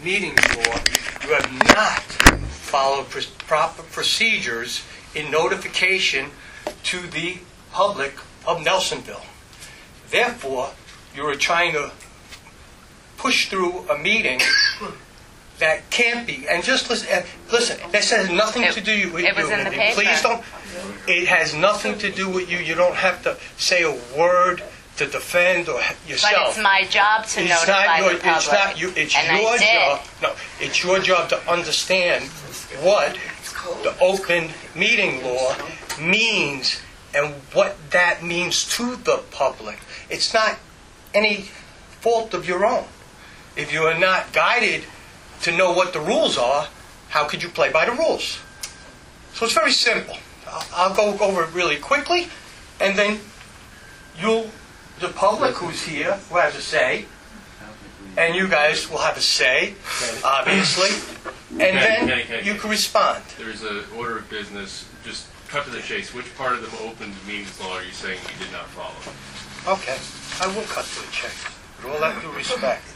meetings law, you have not followed proper procedures in notification to the public of Nelsonville. Therefore, you are trying to push through a meeting that can't be. And just listen, this has nothing to do with you. It was in the paper. Please don't. It has nothing to do with you. You don't have to say a word to defend or yourself. But it's my job to notify the public. It's not you. It's your job. No, it's your job to understand what the open meeting law means and what that means to the public. It's not any fault of your own. If you are not guided to know what the rules are, how could you play by the rules? So it's very simple. I'll go over it really quickly, and then the public who's here, who has a say, and you guys will have a say, obviously, and then you can respond. There's an order of business. Just cut to the chase. Which part of the open meetings law are you saying you did not follow? Okay, I will cut to the chase. With all that due respect.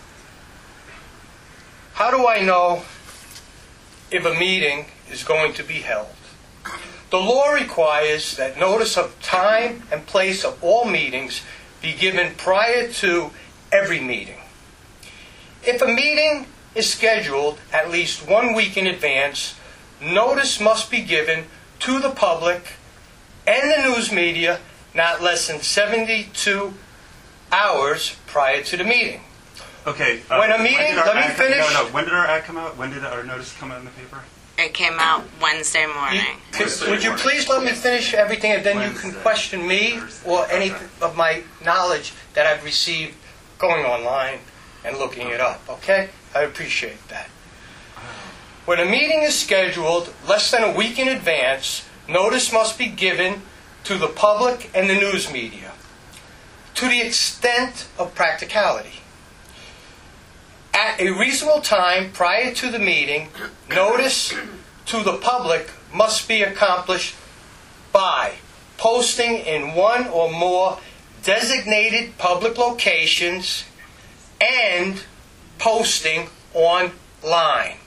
How do I know if a meeting is going to be held? The law requires that notice of time and place of all meetings be given prior to every meeting. If a meeting is scheduled at least 1 week in advance, notice must be given to the public and the news media not less than 72 hours prior to the meeting. Okay. When a meeting, let me finish. No. When did our ad come out? When did our notice come out in the paper? It came out Wednesday morning. Would you please let me finish everything, and then you can question me or any of my knowledge that I've received going online and looking it up, okay? I appreciate that. When a meeting is scheduled less than a week in advance, notice must be given to the public and the news media to the extent of practicality. At a reasonable time prior to the meeting, notice to the public must be accomplished by posting in one or more designated public locations and posting online.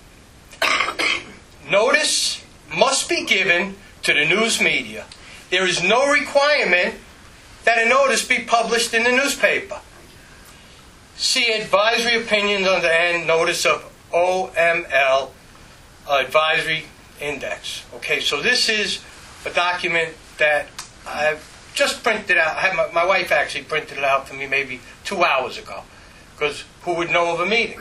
Notice must be given to the news media. There is no requirement that a notice be published in the newspaper. See advisory opinions on the end, notice of OML advisory index. Okay, so this is a document that I've just printed out. I had my wife actually printed it out for me maybe 2 hours ago, because who would know of a meeting?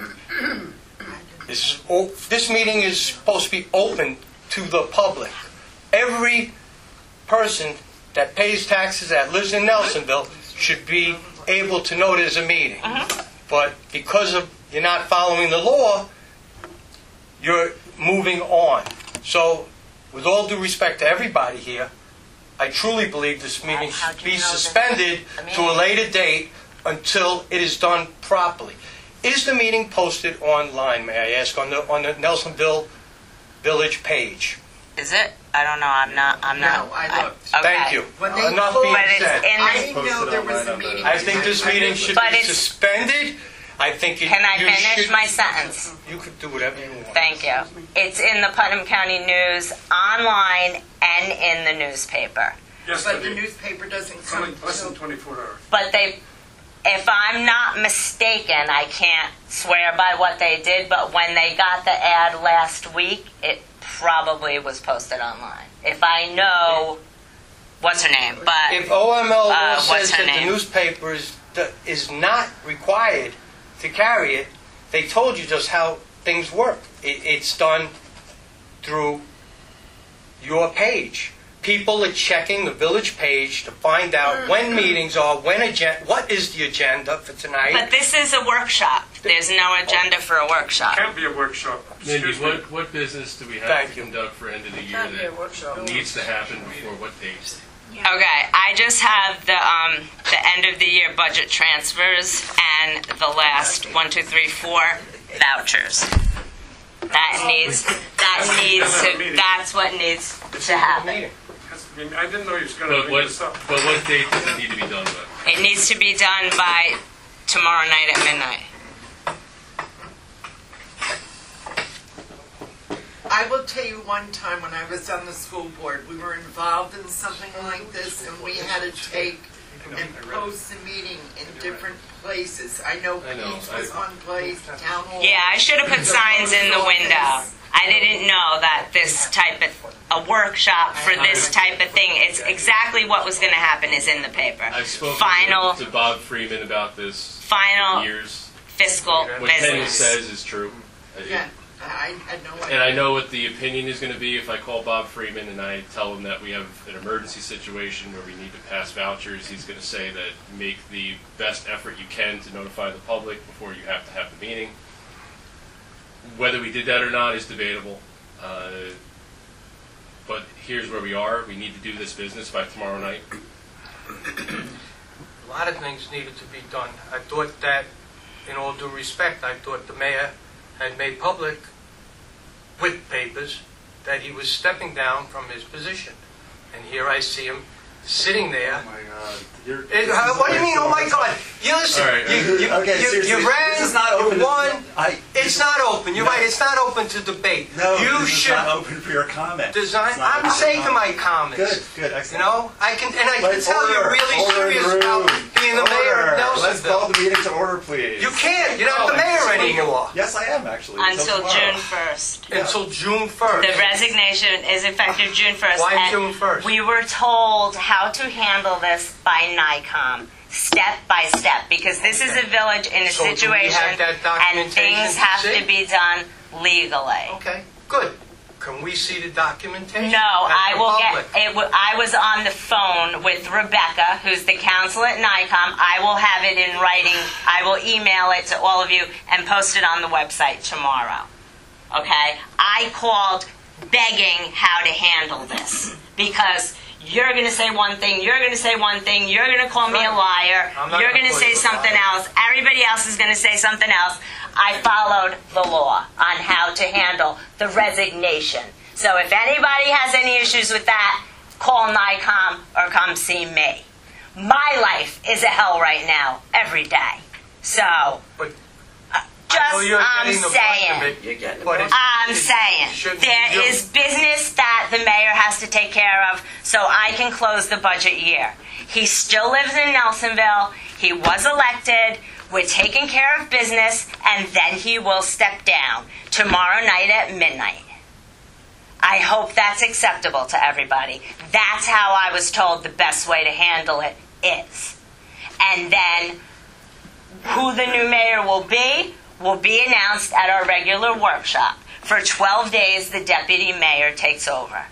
This meeting is supposed to be open to the public. Every person that pays taxes that lives in Nelsonville should be able to know there's a meeting. But because of you're not following the law, you're moving on. So, with all due respect to everybody here, I truly believe this meeting should be suspended to a later date until it is done properly. Is the meeting posted online, may I ask, on the Nelsonville Village page? Is it? I don't know. I'm not. No, I looked. Okay. Thank you. Enough being said. I didn't know there was a meeting. I think this meeting should be suspended. I think Can I finish my sentence? You could do whatever you want. Thank you. It's in the Putnam County News, online, and in the newspaper. Yes, but the newspaper doesn't come less than 24 hours. But if I'm not mistaken, I can't swear by what they did, but when they got the ad last week, it probably was posted online. If I know, what's her name? But if OML says that name? the newspaper is not required to carry it, they told you just how things work. It's done through your page. People are checking the village page to find out when meetings are, what is the agenda for tonight. But this is a workshop. There's no agenda for a workshop. It can't be a workshop. Mindy, Excuse me. what business do we have Thank to you. conduct for end of the year Can't be a workshop. that needs to happen before what date? Okay, I just have the end of the year budget transfers and the last 1, 2, 3, 4 vouchers. That's what needs to happen. I mean, I didn't know he was going to But bring this up. what date does it need to be done by? It needs to be done by tomorrow night at midnight. will tell you one time when I was on the school board, we were involved in something like this, and we had to take and post the meeting in different places. I know Pete's was one place, Town Hall. Yeah, I should have put signs in the window. I didn't know that this type of, a workshop for this type of thing, it's exactly what was going to happen is in the paper. I've spoken Final, to Bob Freeman about this for final years. fiscal What Kenny business. says is true. Yeah, I had no idea. And I know what the opinion is going to be if I call Bob Freeman and I tell him that we have an emergency situation where we need to pass vouchers. He's going to say that make the best effort you can to notify the public before you have to have the meeting. Whether we did that or not is debatable. But here's where we are. We need to do this business by tomorrow night. A lot of things needed to be done. I thought that, in all due respect, I thought the mayor had made public with papers that he was stepping down from his position. And here I see him sitting there. Oh my God. What do you mean, oh my God? You listen, All right, you ran, This is not open. you won. It's not open. You're No. right, it's not open to debate. No, you this should is not open for your comment. design. It's not I'm open for saying comment. my comments. Good, You excellent. know, I can Let's tell you're order. really Order in serious the about room. being the mayor of Order. Let's call Nelsonville. the meeting to order, please. You can't. You're not the mayor anymore. Yes, I am actually. Until tomorrow. June 1st. Yeah. Until June 1st. The resignation is effective June 1st. Why and June 1st? We were told how to handle this by NICOM, step by step, because this is a village in a So do we situation, have that and documentation things to have see? to be done legally. Okay, good. Can we see the documentation? No, At I the will public? get. I was on the phone with Rebecca, who's the counsel at NICOM. I will have it in writing. I will email it to all of you and post it on the website tomorrow. Okay? I called begging how to handle this because you're going to say one thing, you're going to say one thing, you're going to call me a liar, I'm not you're gonna going to call say you a something liar. else, everybody else is going to say something else. I followed the law on how to handle the resignation. So if anybody has any issues with that, call NICOM or come see me. My life is a hell right now, every day. So, But just, well, you're I'm getting the saying. brunt of it. But I'm it saying shouldn't be there you. is business that the mayor has to take care of so I can close the budget year. He still lives in Nelsonville. He was elected. We're taking care of business, and then he will step down tomorrow night at midnight. I hope that's acceptable to everybody. That's how I was told the best way to handle it is. And then who the new mayor will be announced at our regular workshop. For 12 days, the deputy mayor takes over.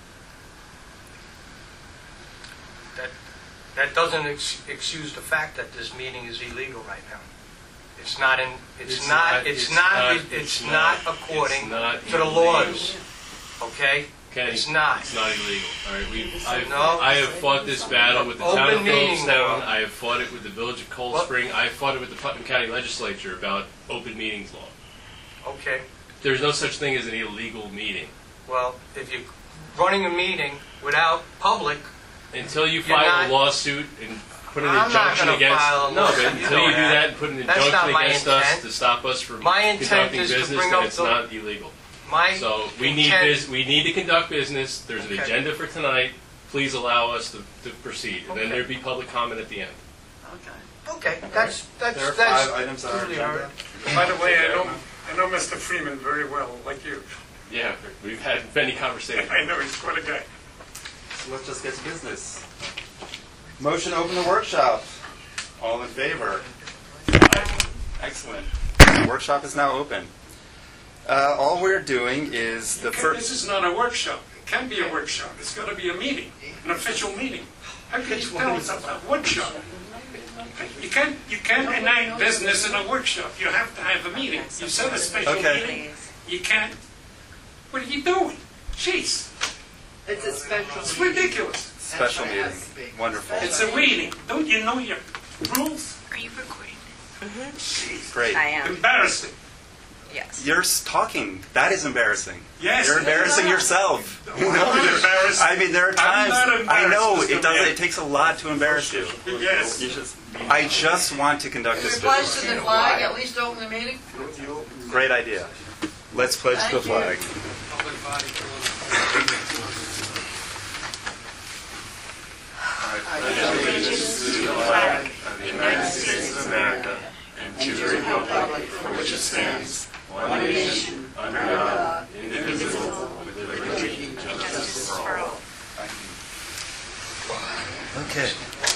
That doesn't excuse the fact that this meeting is illegal right now. It's not in. It's not according to the laws. Okay. Kenny, It's not. It's not illegal. All right, No. I have fought this battle with the Open town of meeting Phillipstown. law. I have fought it with the village of Cold What? Spring. I have fought it with the Putnam County Legislature about open meetings law. Okay. There's no such thing as an illegal meeting. Well, if you're running a meeting without public, Until you You're file not- a lawsuit and put an I'm not injunction gonna against... file a No, lawsuit. but You until know you do that. that and put an That's not injunction my against us intent. to stop us from My intent conducting is to business, bring then up it's the- not illegal. my So we intent- need to conduct business. There's an Okay. agenda for tonight. Please allow us to proceed. And then Okay. there'd be public comment at the end. Okay, that's There are 5 items on our totally agenda. all right. By the way, I know Mr. Freeman very well, like you. Yeah, we've had many conversations. I know, he's quite a guy. So let's just get to business. Motion to open the workshop. All in favor? Excellent. The workshop is now open. All we're doing is the This first... is not a workshop. It can be a workshop. It's got to be a meeting, an official meeting. How can you tell it's a workshop? You can't enact business in a workshop. You have to have a meeting. You said a special Okay. meeting. You can't. What are you doing? Jeez, It's a special. it's ridiculous. Special meeting. Wonderful. It's a meeting. Don't you know your rules? Are you recording? Jeez, Great. I am. embarrassing. Yes. You're talking. That is embarrassing. Yes. You're embarrassing yourself. I'm not embarrassed. I mean, there are times... I'm not I embarrassed, know, Mr. it does. Mayor. It takes a lot to embarrass you. Yes. I just want to conduct this Pledge business. to the flag, at least open the meeting. Great idea. Let's pledge to the flag. allegiance to the flag of the United States of America and to the republic for which it stands, one nation, under God, indivisible, with liberty and justice for all. Okay.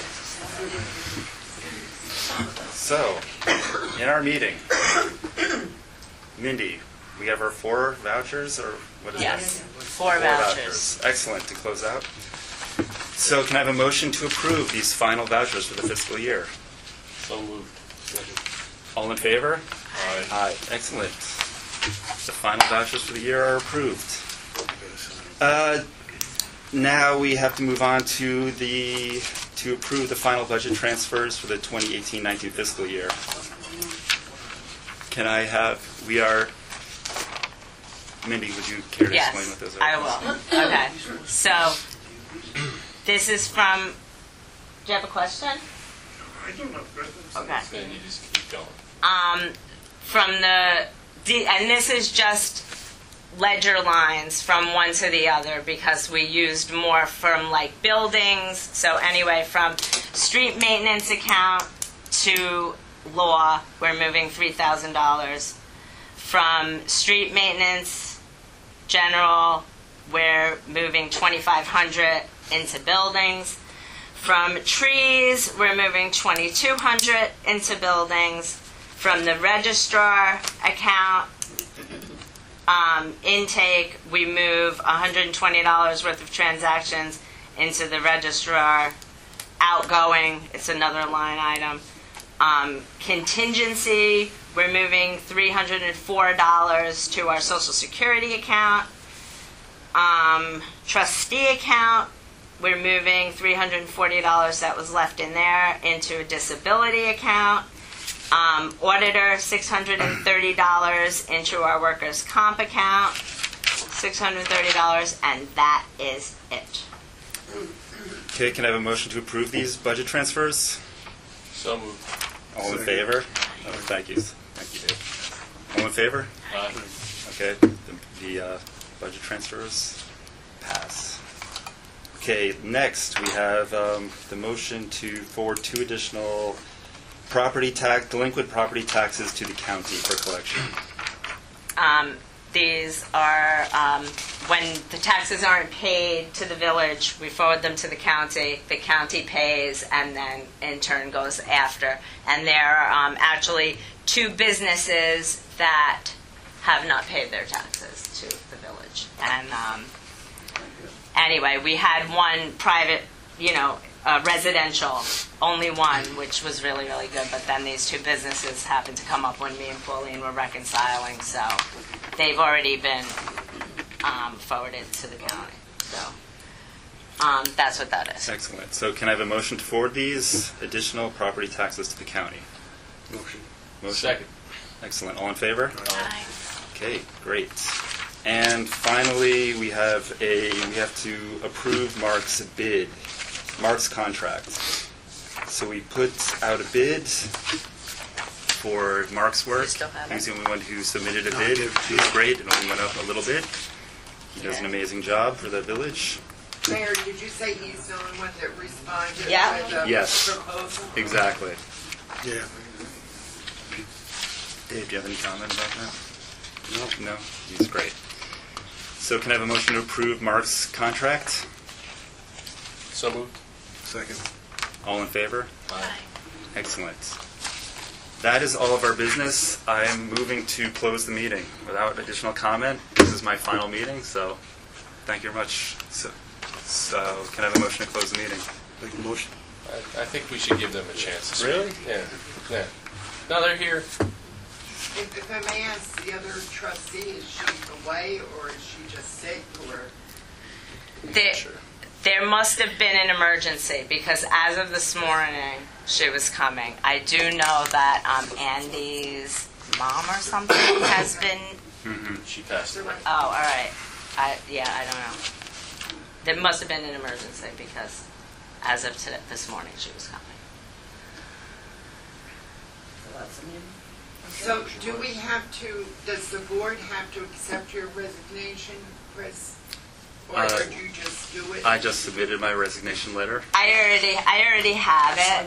So, in our meeting, Mindy, we have our 4 vouchers, or what is it? Yes, 4 vouchers. Excellent, to close out. So can I have a motion to approve these final vouchers for the fiscal year? So moved. All in favor? Aye. Aye. Excellent. The final vouchers for the year are approved. Now we have to move on to approve the final budget transfers for the 2018-19 fiscal year. Can I have, Mindy, would you care to explain what those are? I will. Okay. So, this is from, do you have a question? I don't know. Okay. Then you just keep going. From and this is just ledger lines from one to the other because we used more from like buildings. So anyway, from street maintenance account to law, we're moving $3,000. From street maintenance general, we're moving $2,500 into buildings. From trees, we're moving $2,200 into buildings. From the registrar account intake, we move $120 worth of transactions into the registrar. Outgoing, it's another line item. Contingency, we're moving $304 to our Social Security account. Trustee account, we're moving $340 that was left in there into a disability account. Auditor, $630 into our workers' comp account. $630, and that is it. Okay, can I have a motion to approve these budget transfers? So moved. All in favor? Oh, thank you. Thank you, Dave. All in favor? Aye. Okay, the budget transfers pass. Okay, next we have the motion to forward 2 additional delinquent property taxes to the county for collection. These are, when the taxes aren't paid to the village, we forward them to the county pays, and then in turn goes after. And there are actually 2 businesses that have not paid their taxes to the village. And anyway, we had one private, residential, only one, which was really, really good. But then these 2 businesses happened to come up when me and Pauline were reconciling, so they've already been forwarded to the county. So that's what that is. Excellent. So can I have a motion to forward these additional property taxes to the county? Motion. Second. Excellent. All in favor? Aye. Okay, great. And finally, we have to approve Mark's contract. So we put out a bid for Mark's work. still have it? He's the only one who submitted a bid. He was great. It only went up a little bit. He does an amazing job for the village. Mayor, did you say he's the only one that responded Yeah. to the Yes. proposal? Exactly. Yeah. Dave, do you have any comment about that? No? He's great. So can I have a motion to approve Mark's contract? So moved. Second. All in favor? Aye. Excellent. That is all of our business. I am moving to close the meeting without additional comment. This is my final meeting, so thank you very much. So can I have a motion to close the meeting? Make the motion. I think we should give them a chance to speak. Really? Yeah. No, they're here. If I may ask the other trustee, is she away or is she just sick or? There must have been an emergency because as of this morning, she was coming. I do know that Andy's mom or something has been. She passed away. Oh, all right. I don't know. There must have been an emergency because as of this morning, she was coming. So do we have to, does the board have to accept your resignation, Chris? Or did you just do it? I just submitted my resignation letter. I already have it,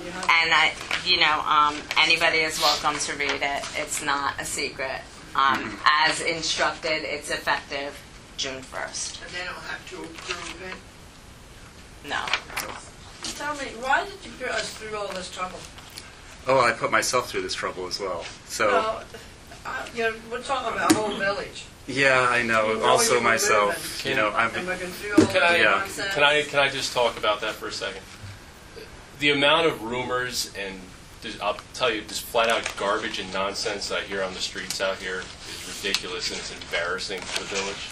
and anybody is welcome to read it. It's not a secret. As instructed, it's effective June 1st. And they don't have to approve it? No. Tell me, why did you put us through all this trouble? Oh, I put myself through this trouble as well. So, Well, we're talking about whole village. yeah, I know. You know Also you were myself, moving. I'm. And we're going through all Can I, this Yeah. nonsense. can I just talk about that for a second? The amount of rumors and I'll tell you, just flat out garbage and nonsense that I hear on the streets out here is ridiculous and it's embarrassing to the village.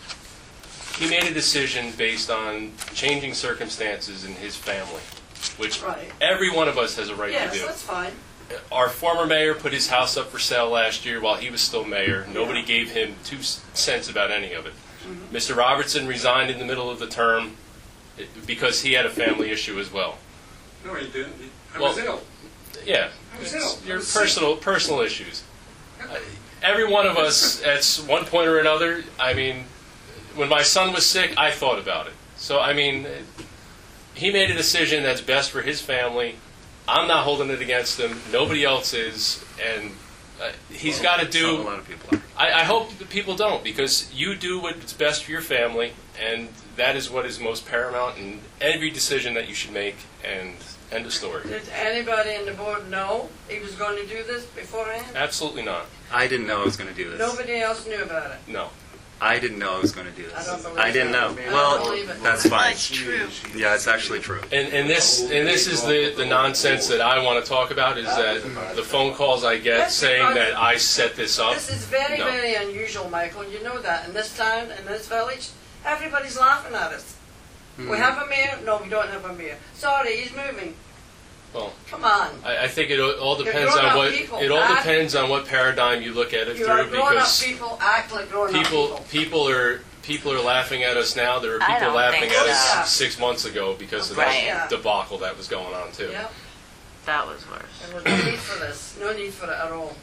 He made a decision based on changing circumstances in his family, which Right. every one of us has a right Yes, to do. that's fine. Our former mayor put his house up for sale last year while he was still mayor. Nobody gave him 2 cents about any of it. Mr. Robertson resigned in the middle of the term because he had a family issue as well. No, he didn't. I Well, was ill. Yeah, I was it's ill. I your was sick. personal issues. Every one of us, at one point or another, I mean, when my son was sick, I thought about it. So, I mean, he made a decision that's best for his family. I'm not holding it against him. Nobody else is. And he's got to A do... lot of people are. I hope that people don't, because you do what's best for your family, and that is what is most paramount in every decision that you should make, and end of story. Did anybody in the board know he was going to do this beforehand? Absolutely not. I didn't know I was going to do this. Nobody else knew about it. No. I didn't know I was going to do this. I don't believe I didn't know. that. I don't Well, believe it. that's fine. That's true. Yeah, it's actually true. And this is the nonsense that I want to talk about, is that the phone calls I get That's saying because- that I set this up. This is very, No. very unusual, Michael. You know that. In this town, in this village, everybody's laughing at us. We have a mayor? No, we don't have a mayor. Sorry, he's moving. Well, Come on. I think it all You're depends on grown-up what people. it all Act- depends on what paradigm you look at it You are through, grown-up because people, act like grown-up people. people are laughing at us now. There are I people don't laughing think at so. us 6 months ago because of Right. that debacle that was going on too. Yep. That was worse. There was no need for this. No need for it at all.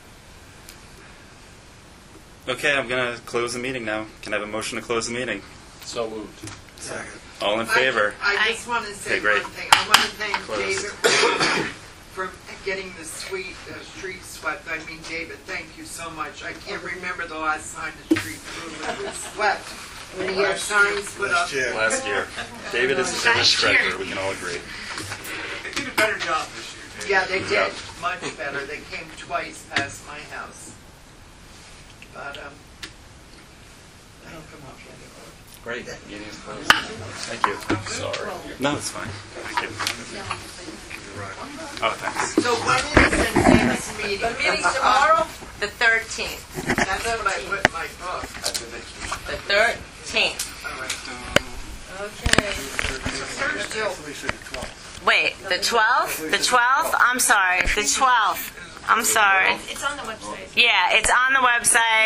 Okay, I'm going to close the meeting now. Can I have a motion to close the meeting? So moved. Second. All in favor? I just want to say Okay, great. one thing. I want to thank Close. David for getting the street swept. I mean, David, thank you so much. I can't remember the last time the street crew was swept. When he had signs put up. Last year. Last year. David is a village treasurer, we can all agree. They did a better job this year. Yeah, they did. Much better. They came twice past my house. But, That'll come up later. Great. Meeting is closed. Thank you. Sorry. No, it's fine. Thank you. Oh, thanks. so when is the next meeting? The meeting's tomorrow? The 13th. That's what I put in my book. The 13th. Okay. Somebody said the 12th. Wait, the 12th? The 12th? I'm sorry. The 12th. I'm sorry. It's on the website. Yeah, it's on the website.